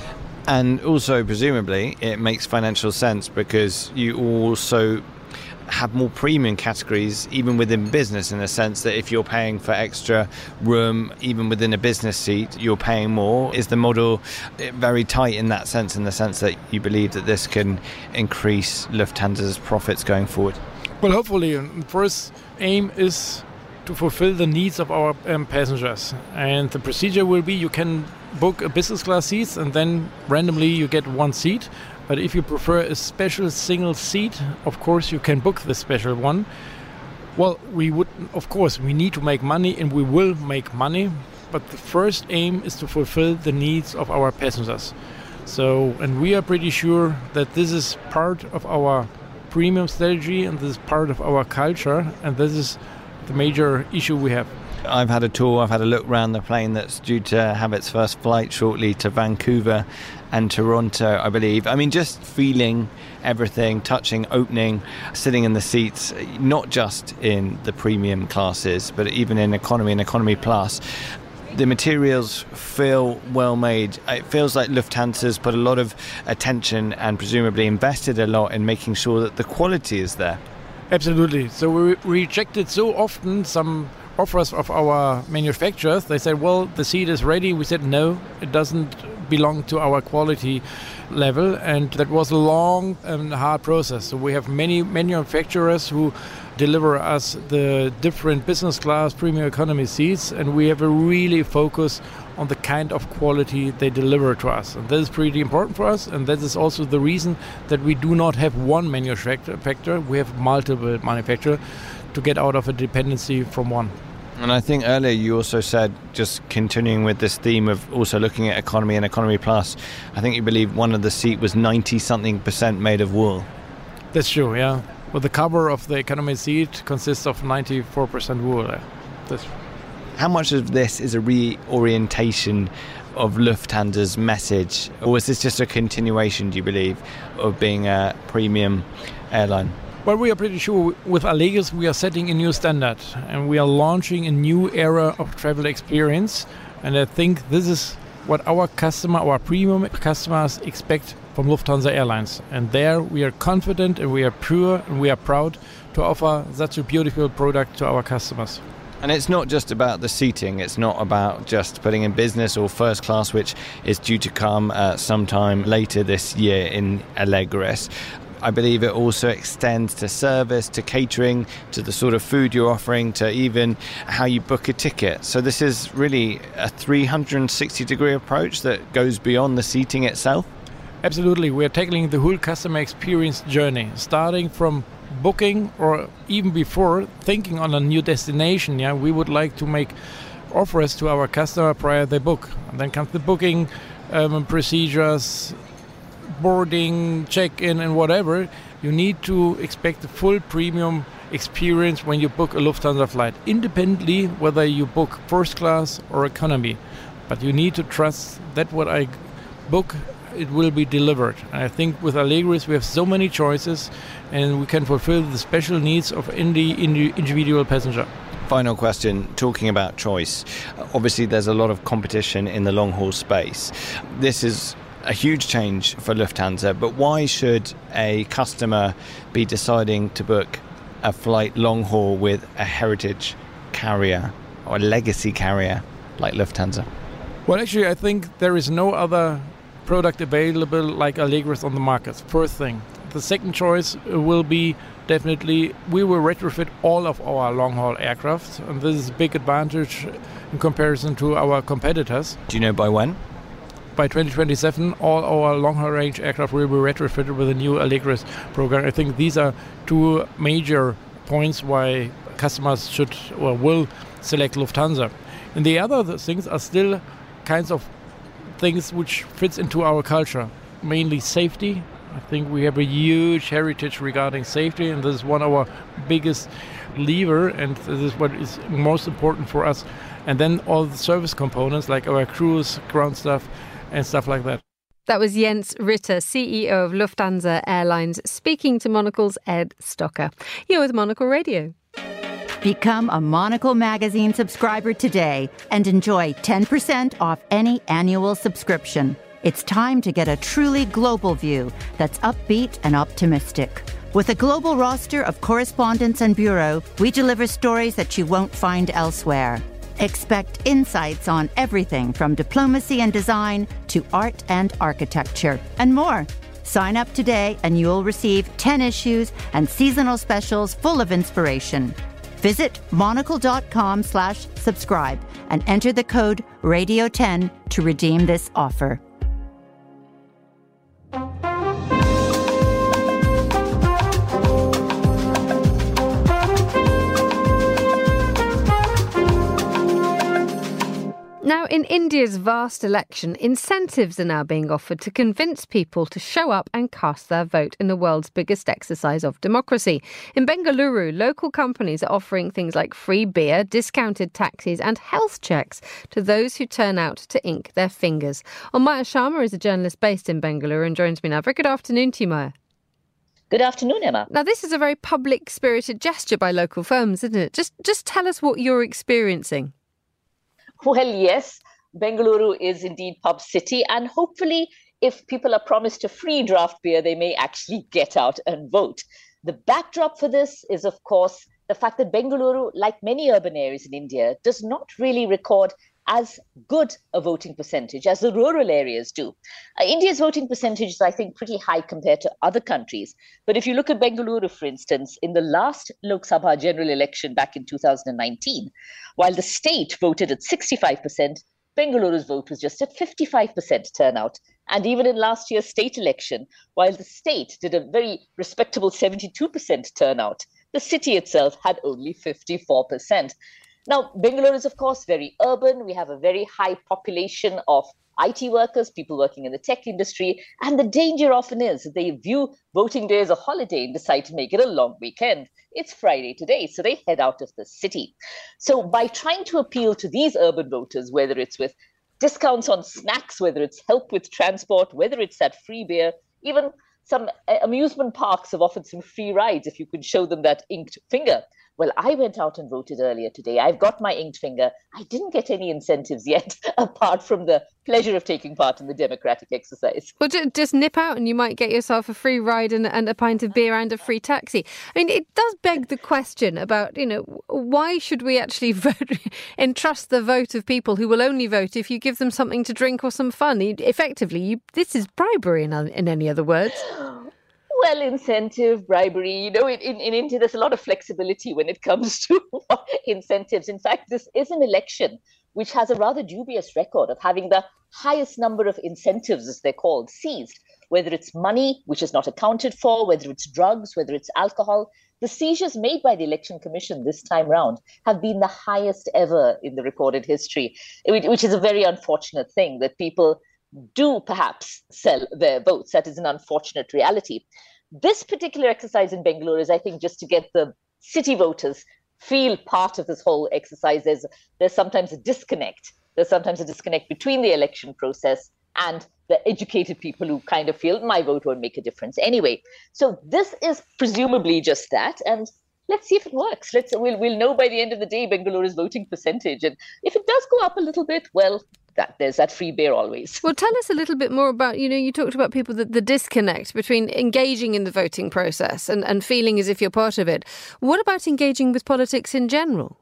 And also, presumably, it makes financial sense because you also have more premium categories even within business, in the sense that if you're paying for extra room even within a business seat, you're paying more. Is the model very tight in that sense, in the sense that you believe that this can increase Lufthansa's profits going forward? Well, hopefully. First aim is to fulfill the needs of our um, passengers, and the procedure will be you can book a business class seat and then randomly you get one seat. But if you prefer a special single seat, of course you can book the special one. Well, we would, of course, we need to make money, and we will make money. But the first aim is to fulfill the needs of our passengers. So, and we are pretty sure that this is part of our premium strategy, and this is part of our culture, and this is the major issue we have. I've had a tour, I've had a look around the plane that's due to have its first flight shortly to Vancouver and Toronto, I believe. I mean, just feeling everything, touching, opening, sitting in the seats, not just in the premium classes, but even in economy and economy plus. The materials feel well made. It feels like Lufthansa's put a lot of attention and presumably invested a lot in making sure that the quality is there. Absolutely. So we rejected so often some offers of our manufacturers. They said, well, the seat is ready. We said, no, it doesn't belong to our quality level. And that was a long and hard process. So we have many manufacturers who deliver us the different business class, premium economy seats, and we have a really focus on the kind of quality they deliver to us. And that is pretty important for us, and that is also the reason that we do not have one manufacturer. We have multiple manufacturers to get out of a dependency from one. And I think earlier you also said, just continuing with this theme of also looking at economy and economy plus, I think you believe one of the seat was ninety something percent made of wool. That's true, yeah. Well, the cover of the economy seat consists of ninety-four percent wool. That's How much of this is a reorientation of Lufthansa's message, or is this just a continuation, do you believe, of being a premium airline? Well, we are pretty sure with Allegris we are setting a new standard, and we are launching a new era of travel experience. And I think this is what our customer, our premium customers expect from Lufthansa Airlines. And there we are confident and we are pure and we are proud to offer such a beautiful product to our customers. And it's not just about the seating, it's not about just putting in business or first class, which is due to come uh, sometime later this year in Allegris. I believe it also extends to service, to catering, to the sort of food you're offering, to even how you book a ticket. So this is really a three hundred sixty degree approach that goes beyond the seating itself? Absolutely. We are tackling the whole customer experience journey, starting from booking or even before thinking on a new destination. Yeah, we would like to make offers to our customer prior they book. And then comes the booking um, procedures, boarding, check-in and whatever. You need to expect a full premium experience when you book a Lufthansa flight, independently whether you book first class or economy. But you need to trust that what I book, it will be delivered. And I think with Allegris we have so many choices and we can fulfill the special needs of any individual passenger. Final question, talking about choice. Obviously there's a lot of competition in the long-haul space. This is a huge change for Lufthansa, but why should a customer be deciding to book a flight long haul with a heritage carrier or a legacy carrier like Lufthansa? Well, actually, I think there is no other product available like Allegris on the market. First thing. The second choice will be definitely we will retrofit all of our long-haul aircraft, and this is a big advantage in comparison to our competitors. Do you know by when? By twenty twenty-seven, all our long-haul range aircraft will be retrofitted with a new Allegris program. I think these are two major points why customers should or will select Lufthansa. And the other things are still kinds of things which fits into our culture, mainly safety. I think we have a huge heritage regarding safety, and this is one of our biggest lever, and this is what is most important for us. And then all the service components like our crews, ground staff, and stuff like that. That was Jens Ritter, C E O of Lufthansa Airlines, speaking to Monocle's Ed Stocker. You're with Monocle Radio. Become a Monocle Magazine subscriber today and enjoy ten percent off any annual subscription. It's time to get a truly global view that's upbeat and optimistic. With a global roster of correspondents and bureau, we deliver stories that you won't find elsewhere. Expect insights on everything from diplomacy and design to art and architecture, and more. Sign up today and you'll receive ten issues and seasonal specials full of inspiration. Visit monocle.com slash subscribe and enter the code radio ten to redeem this offer. Now, in India's vast election, incentives are now being offered to convince people to show up and cast their vote in the world's biggest exercise of democracy. In Bengaluru, local companies are offering things like free beer, discounted taxis and health checks to those who turn out to ink their fingers. Well, Maya Sharma is a journalist based in Bengaluru and joins me now. Very good afternoon to you, Maya. Good afternoon, Emma. Now, this is a very public-spirited gesture by local firms, isn't it? Just, just tell us what you're experiencing. Well, yes, Bengaluru is indeed pub city, and hopefully if people are promised a free draft beer, they may actually get out and vote. The backdrop for this is, of course, the fact that Bengaluru, like many urban areas in India, does not really record as good a voting percentage as the rural areas do. Uh, India's voting percentage is, I think, pretty high compared to other countries. But if you look at Bengaluru, for instance, in the last Lok Sabha general election back in two thousand nineteen, while the state voted at sixty-five percent, Bengaluru's vote was just at fifty-five percent turnout. And even in last year's state election, while the state did a very respectable seventy-two percent turnout, the city itself had only fifty-four percent. Now, Bengaluru is, of course, very urban. We have a very high population of I T workers, people working in the tech industry. And the danger often is that they view voting day as a holiday and decide to make it a long weekend. It's Friday today, so they head out of the city. So by trying to appeal to these urban voters, whether it's with discounts on snacks, whether it's help with transport, whether it's that free beer, even some amusement parks have offered some free rides if you could show them that inked finger. Well, I went out and voted earlier today. I've got my inked finger. I didn't get any incentives yet, apart from the pleasure of taking part in the democratic exercise. Well, just nip out and you might get yourself a free ride and, and a pint of beer and a free taxi. I mean, it does beg the question about, you know, why should we actually vote, entrust the vote of people who will only vote if you give them something to drink or some fun? Effectively, you, this is bribery, in, in any other words. Well, incentive, bribery, you know, in, in, in India, there's a lot of flexibility when it comes to incentives. In fact, this is an election which has a rather dubious record of having the highest number of incentives, as they're called, seized, whether it's money, which is not accounted for, whether it's drugs, whether it's alcohol. The seizures made by the Election Commission this time round have been the highest ever in the recorded history, which is a very unfortunate thing that people do perhaps sell their votes. That is an unfortunate reality. This particular exercise in Bengaluru is, I think, just to get the city voters feel part of this whole exercise. There's, there's sometimes a disconnect. There's sometimes a disconnect between the election process and the educated people who kind of feel my vote won't make a difference anyway. So this is presumably just that. And let's see if it works. Let's we'll, we'll know by the end of the day Bengaluru's voting percentage. And if it does go up a little bit, well, that there's that free beer always. Well, tell us a little bit more about, you know, you talked about people, the, the disconnect between engaging in the voting process and, and feeling as if you're part of it. What about engaging with politics in general?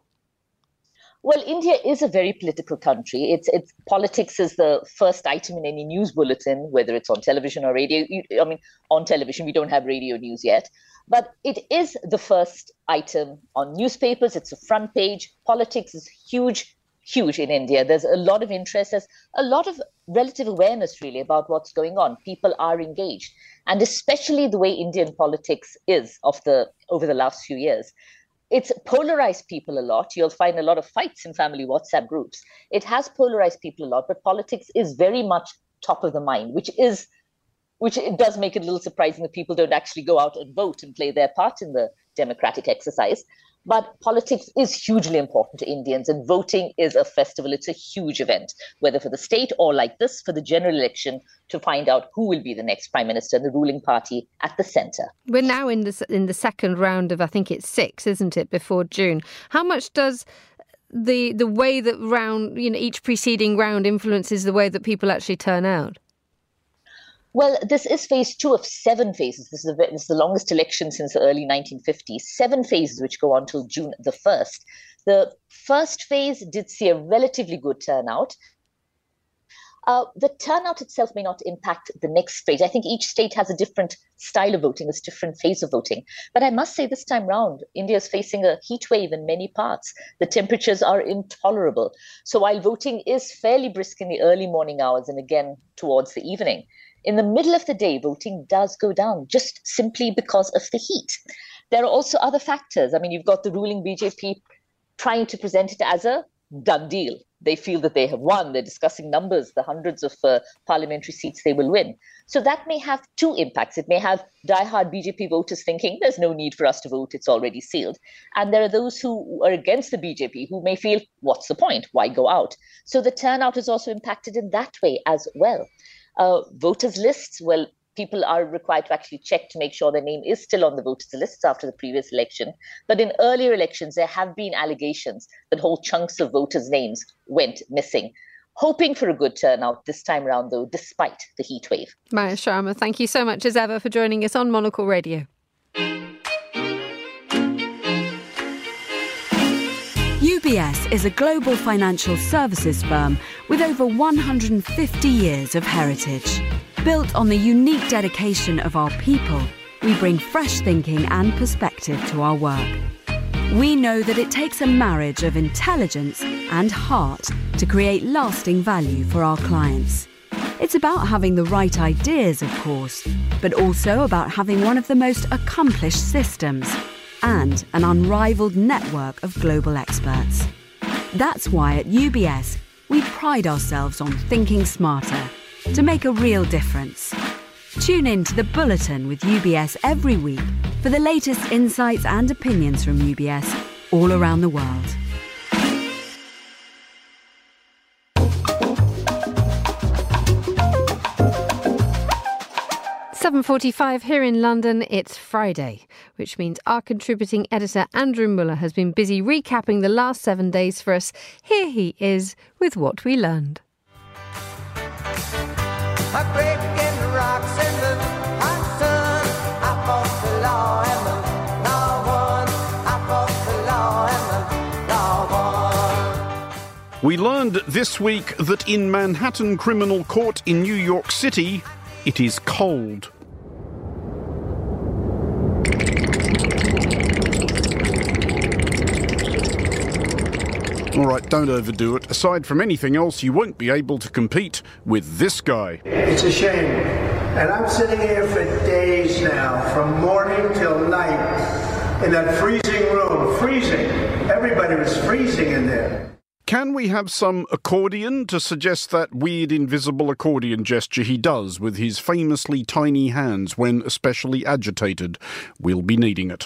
Well, India is a very political country. It's it's politics is the first item in any news bulletin, whether it's on television or radio. I mean, on television, we don't have radio news yet. But it is the first item on newspapers. It's a front page. Politics is huge. Huge in India. There's a lot of interest. There's a lot of relative awareness, really, about what's going on. People are engaged. And especially the way Indian politics is of the over the last few years. It's polarized people a lot. You'll find a lot of fights in family WhatsApp groups. It has polarized people a lot, but politics is very much top of the mind, which is which it does make it a little surprising that people don't actually go out and vote and play their part in the democratic exercise. But politics is hugely important to Indians, and voting is a festival. It's a huge event, whether for the state or like this, for the general election, to find out who will be the next prime minister and the ruling party at the centre. We're now in the, in the second round of, I think it's six, isn't it, before June. How much does the the way that round, you know, each preceding round influences the way that people actually turn out? Well, this is phase two of seven phases. This is, a, this is the longest election since the early nineteen fifties. Seven phases which go on till June the first. The first phase did see a relatively good turnout. Uh, the turnout itself may not impact the next phase. I think each state has a different style of voting, a different phase of voting. But I must say this time round, India is facing a heat wave in many parts. The temperatures are intolerable. So while voting is fairly brisk in the early morning hours and again towards the evening, in the middle of the day, voting does go down just simply because of the heat. There are also other factors. I mean, you've got the ruling B J P trying to present it as a done deal. They feel that they have won. They're discussing numbers, the hundreds of uh, parliamentary seats they will win. So that may have two impacts. It may have diehard B J P voters thinking there's no need for us to vote, it's already sealed. And there are those who are against the B J P who may feel, what's the point? Why go out? So the turnout is also impacted in that way as well. Uh, voters lists, well, people are required to actually check to make sure their name is still on the voters lists after the previous election. But in earlier elections, there have been allegations that whole chunks of voters' names went missing. Hoping for a good turnout this time around, though, despite the heat wave. Maya Sharma, thank you so much as ever for joining us on Monocle Radio. U B S is a global financial services firm with over one hundred fifty years of heritage. Built on the unique dedication of our people, we bring fresh thinking and perspective to our work. We know that it takes a marriage of intelligence and heart to create lasting value for our clients. It's about having the right ideas, of course, but also about having one of the most accomplished systems and an unrivaled network of global experts. That's why at U B S, we pride ourselves on thinking smarter to make a real difference. Tune in to The Bulletin with U B S every week for the latest insights and opinions from U B S all around the world. seven forty-five here in London, it's Friday, which means our contributing editor Andrew Muller has been busy recapping the last seven days for us. Here he is with what we learned. We learned this week that in Manhattan Criminal Court in New York City, it is cold. All right, don't overdo it. Aside from anything else, you won't be able to compete with this guy. It's a shame. And I'm sitting here for days now, from morning till night, in that freezing room. Freezing. Everybody was freezing in there. Can we have some accordion to suggest that weird invisible accordion gesture he does with his famously tiny hands when especially agitated? We'll be needing it.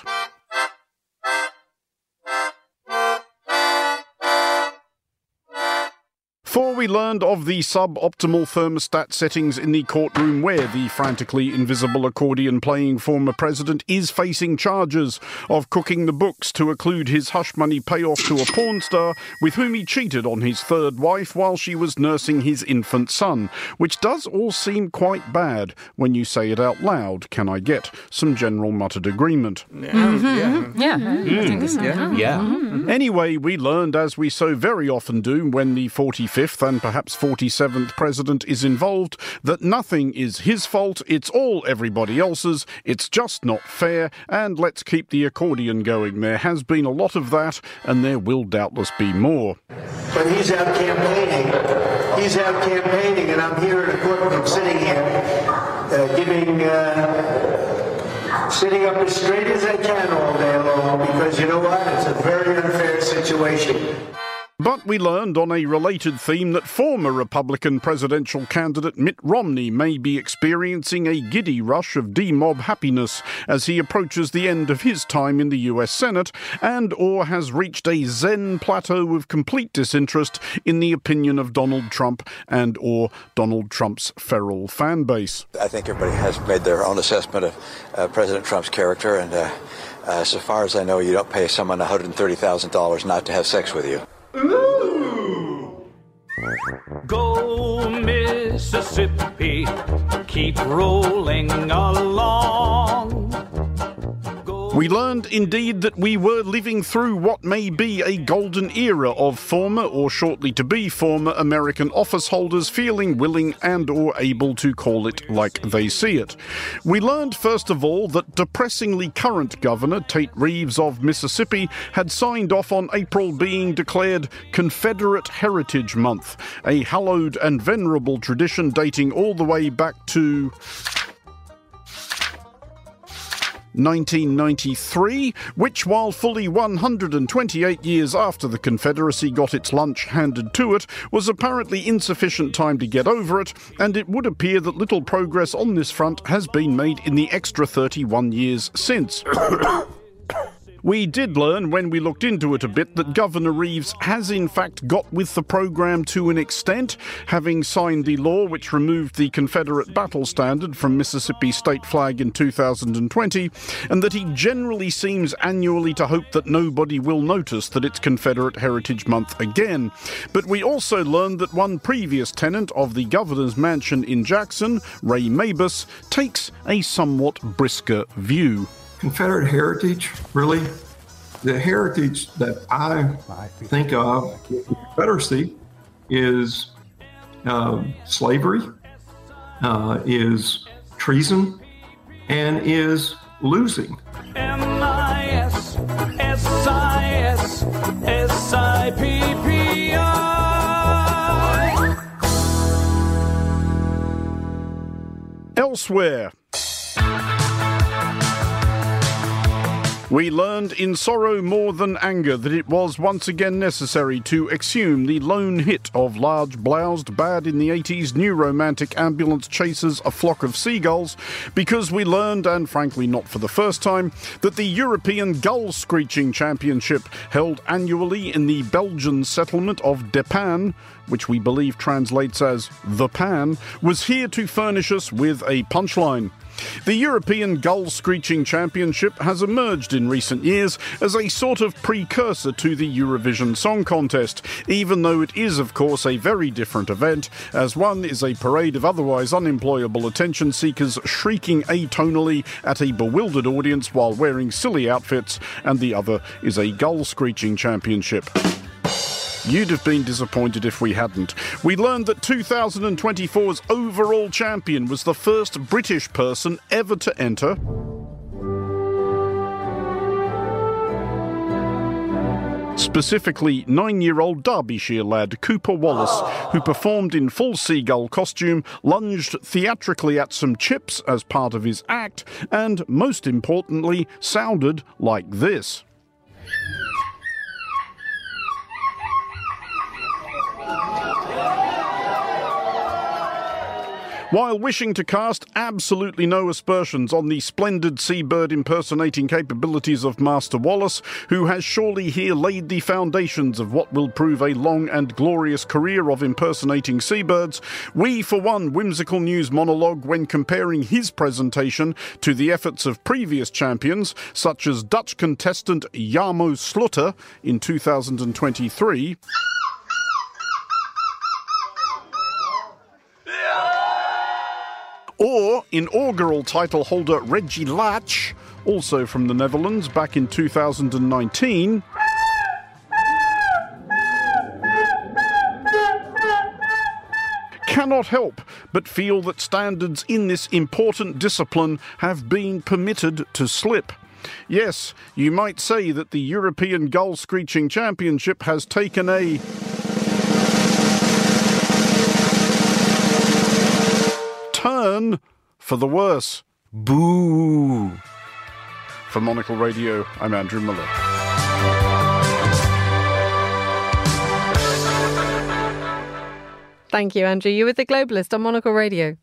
For we learned of the suboptimal thermostat settings in the courtroom where the frantically invisible accordion-playing former president is facing charges of cooking the books to occlude his hush money payoff to a porn star with whom he cheated on his third wife while she was nursing his infant son, which does all seem quite bad when you say it out loud. Can I get some general muttered agreement? Yeah. Mm-hmm. Yeah. Mm. I think so. Yeah. yeah. Mm-hmm. Anyway, we learned, as we so very often do when the forty-fifth and perhaps forty-seventh president is involved, that nothing is his fault, it's all everybody else's, it's just not fair, and let's keep the accordion going. There has been a lot of that, and there will doubtless be more. But he's out campaigning. He's out campaigning, and I'm here in the courtroom, sitting here, uh, giving, uh, sitting up as straight as I can all day long, because you know what? It's a very unfair situation. But we learned on a related theme that former Republican presidential candidate Mitt Romney may be experiencing a giddy rush of D-mob happiness as he approaches the end of his time in the U S Senate and or has reached a zen plateau of complete disinterest in the opinion of Donald Trump and or Donald Trump's feral fan base. I think everybody has made their own assessment of uh, President Trump's character, and uh, uh, so far as I know, you don't pay someone one hundred thirty thousand dollars not to have sex with you. Ooh. Go, Mississippi, keep rolling along. We learned indeed that we were living through what may be a golden era of former or shortly to be former American office holders feeling willing and or able to call it like they see it. We learned first of all that depressingly current Governor Tate Reeves of Mississippi had signed off on April being declared Confederate Heritage Month, a hallowed and venerable tradition dating all the way back to nineteen ninety-three, which, while fully one hundred twenty-eight years after the Confederacy got its lunch handed to it, was apparently insufficient time to get over it, and it would appear that little progress on this front has been made in the extra thirty-one years since. We did learn, when we looked into it a bit, that Governor Reeves has in fact got with the programme to an extent, having signed the law which removed the Confederate battle standard from Mississippi's state flag in two thousand twenty, and that he generally seems annually to hope that nobody will notice that it's Confederate Heritage Month again. But we also learned that one previous tenant of the Governor's Mansion in Jackson, Ray Mabus, takes a somewhat brisker view. Confederate heritage, really, the heritage that I think of with the Confederacy is uh, slavery, uh, is treason, and is losing. M I S S I S S I P P I. Elsewhere. We learned in sorrow more than anger that it was once again necessary to exhume the lone hit of large-bloused, bad in the eighties new romantic ambulance chasers A Flock of Seagulls, because we learned, and frankly not for the first time, that the European Gull Screeching Championship, held annually in the Belgian settlement of De Pan, which we believe translates as The Pan, was here to furnish us with a punchline. The European Gull Screeching Championship has emerged in recent years as a sort of precursor to the Eurovision Song Contest, even though it is, of course, a very different event, as one is a parade of otherwise unemployable attention seekers shrieking atonally at a bewildered audience while wearing silly outfits, and the other is a Gull Screeching Championship. You'd have been disappointed if we hadn't. We learned that two thousand twenty-four's overall champion was the first British person ever to enter. Specifically, nine-year-old Derbyshire lad Cooper Wallace, who performed in full seagull costume, lunged theatrically at some chips as part of his act, and, most importantly, sounded like this. While wishing to cast absolutely no aspersions on the splendid seabird impersonating capabilities of Master Wallace, who has surely here laid the foundations of what will prove a long and glorious career of impersonating seabirds, we, for one whimsical news monologue when comparing his presentation to the efforts of previous champions, such as Dutch contestant Jarmo Slutter in two thousand twenty-three... or inaugural title holder Reggie Latch, also from the Netherlands, back in two thousand nineteen. Cannot help but feel that standards in this important discipline have been permitted to slip. Yes, you might say that the European Gull Screeching Championship has taken a... turn for the worse. Boo! For Monocle Radio, I'm Andrew Muller. Thank you, Andrew. You're with The Globalist on Monocle Radio.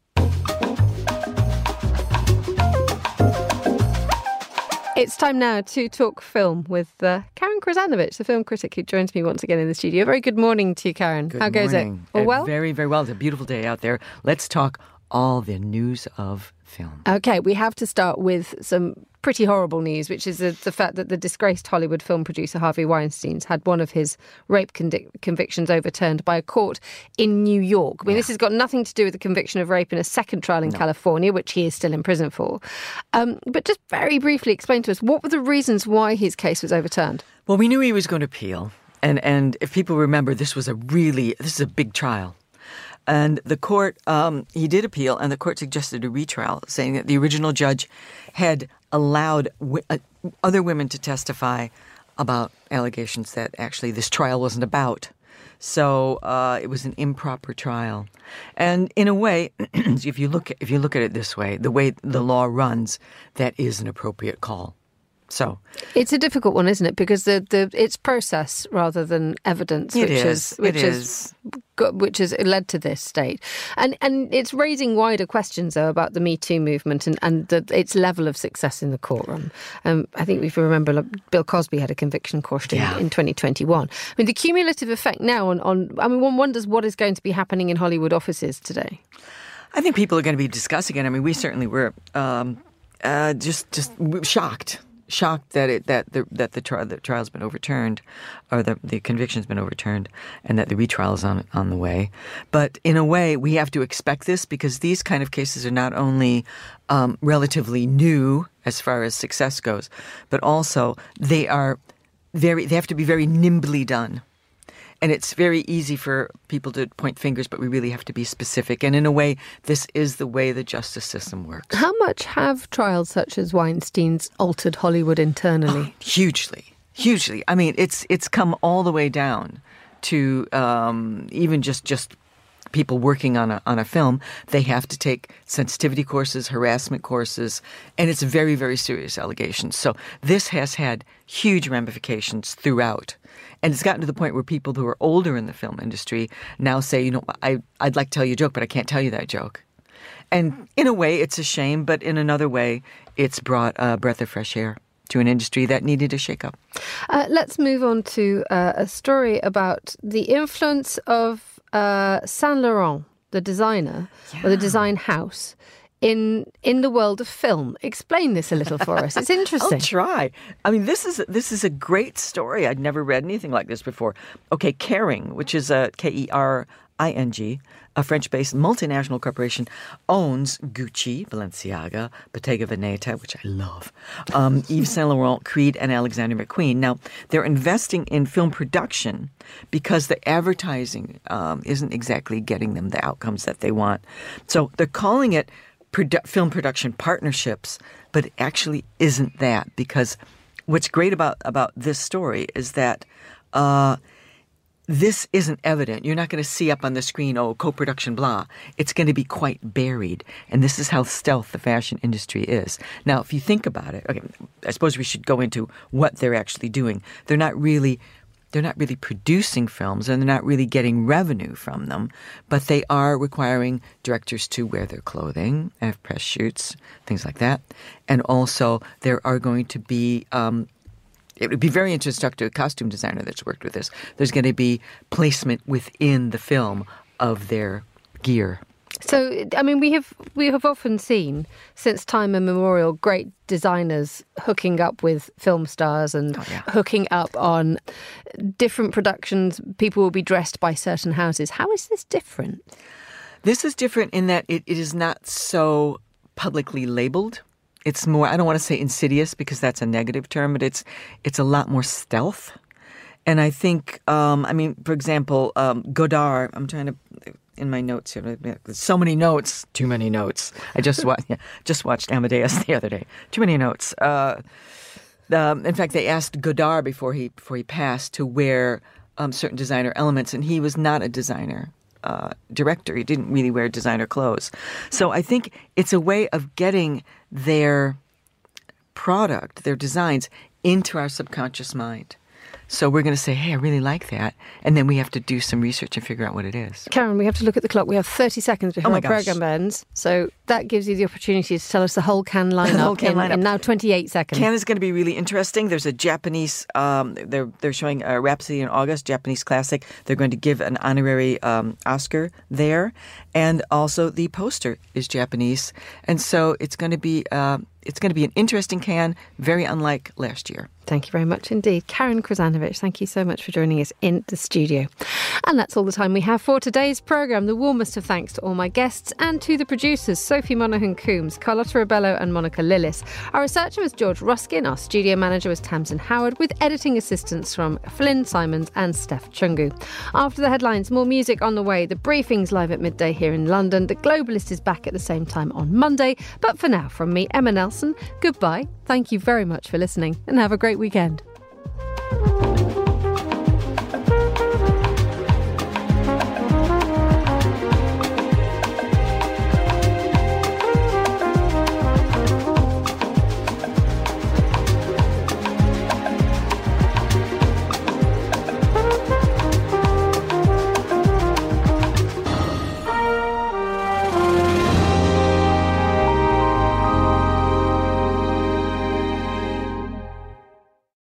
It's time now to talk film with uh, Karen Krasanovic, the film critic who joins me once again in the studio. Very good morning to you, Karen. Good How goes morning. it? All well? Uh, very, very well. It's a beautiful day out there. Let's talk all the news of film. Okay, we have to start with some pretty horrible news, which is the, the fact that the disgraced Hollywood film producer Harvey Weinstein's had one of his rape convic- convictions overturned by a court in New York. I mean, yeah. This has got nothing to do with the conviction of rape in a second trial in no. California, which he is still in prison for. Um, but just very briefly explain to us, what were the reasons why his case was overturned? Well, we knew he was going to appeal. And, and if people remember, this was a really, this is a big trial. And the court, um, he did appeal, and the court suggested a retrial, saying that the original judge had allowed w- uh, other women to testify about allegations that actually this trial wasn't about. So uh, it was an improper trial. And in a way, if you look if you look at it this way, the way the law runs, that is an appropriate call. So it's a difficult one, isn't it? Because the, the it's process rather than evidence, it which is, is which it is, is. which has led to this state, and and it's raising wider questions though about the Me Too movement and and the, its level of success in the courtroom. Um, I think if you remember, like, Bill Cosby had a conviction quashed in, yeah. in twenty twenty-one. I mean, the cumulative effect now on, on I mean, one wonders what is going to be happening in Hollywood offices today. I think people are going to be discussing it. I mean, we certainly were um, uh, just just shocked. Shocked that it that the that the trial the trial's been overturned, or the the conviction's been overturned, and that the retrial is on on the way. But in a way, we have to expect this because these kind of cases are not only um, relatively new as far as success goes, but also they are very they have to be very nimbly done. And it's very easy for people to point fingers, but we really have to be specific. And in a way, this is the way the justice system works. How much have trials such as Weinstein's altered Hollywood internally? Oh, hugely, hugely. I mean, it's it's come all the way down to um, even just just people working on a on a film. They have to take sensitivity courses, harassment courses, and it's very, very serious allegations. So this has had huge ramifications throughout. And it's gotten to the point where people who are older in the film industry now say, you know, I, I'd like to tell you a joke, but I can't tell you that joke. And in a way, it's a shame, but in another way, it's brought a breath of fresh air to an industry that needed a shake-up. Uh, let's move on to uh, a story about the influence of uh, Saint Laurent, the designer, yeah. or the design house, in in the world of film. Explain this a little for us. It's interesting. I'll try. I mean, this is this is a great story. I'd never read anything like this before. Okay, Kering, which is a K E R I N G, a French-based multinational corporation, owns Gucci, Balenciaga, Bottega Veneta, which I love, um, Yves Saint Laurent, Creed, and Alexander McQueen. Now, they're investing in film production because the advertising um, isn't exactly getting them the outcomes that they want. So they're calling it Produ- film production partnerships, but it actually isn't that, because what's great about, about this story is that uh, this isn't evident. You're not going to see up on the screen, oh, co-production, blah. It's going to be quite buried. And this is how stealth the fashion industry is. Now, if you think about it, okay, I suppose we should go into what they're actually doing. They're not really They're not really producing films, and they're not really getting revenue from them, but they are requiring directors to wear their clothing, have press shoots, things like that. And also there are going to be, um, it would be very interesting to talk to a costume designer that's worked with this. There's going to be placement within the film of their gear. So, I mean, we have we have often seen, since time immemorial, great designers hooking up with film stars and oh, yeah. hooking up on different productions. People will be dressed by certain houses. How is this different? This is different in that it, it is not so publicly labeled. It's more, I don't want to say insidious because that's a negative term, but it's it's a lot more stealth. And I think, um, I mean, for example, um, Godard, I'm trying to... in my notes here, so many notes, too many notes. I just wa- yeah, just watched Amadeus the other day. Too many notes. Uh, um, in fact, they asked Godard before he before he passed to wear um, certain designer elements, and he was not a designer uh, director. He didn't really wear designer clothes. So I think it's a way of getting their product, their designs, into our subconscious mind. So we're going to say, hey, I really like that. And then we have to do some research and figure out what it is. Karen, we have to look at the clock. We have thirty seconds before oh our programme ends. So That gives you the opportunity to tell us the whole Cannes lineup, whole Cannes in, lineup. in now twenty-eight seconds. Cannes is going to be really interesting. There's a Japanese, um, they're they're showing uh, Rhapsody in August, Japanese classic. They're going to give an honorary um, Oscar there. And also the poster is Japanese. And so it's going to be uh, it's going to be an interesting Cannes, very unlike last year. Thank you very much indeed. Karen Krasanovic, thank you so much for joining us in the studio. And that's all the time we have for today's programme. The warmest of thanks to all my guests and to the producers, Sophie Monaghan-Coombs, Carlotta Rebello and Monica Lillis. Our researcher was George Ruskin. Our studio manager was Tamsin Howard, with editing assistance from Flynn Simons and Steph Chungu. After the headlines, more music on the way. The briefing's live at midday here in London. The Globalist is back at the same time on Monday. But for now, from me, Emma Nelson, goodbye. Thank you very much for listening and have a great weekend.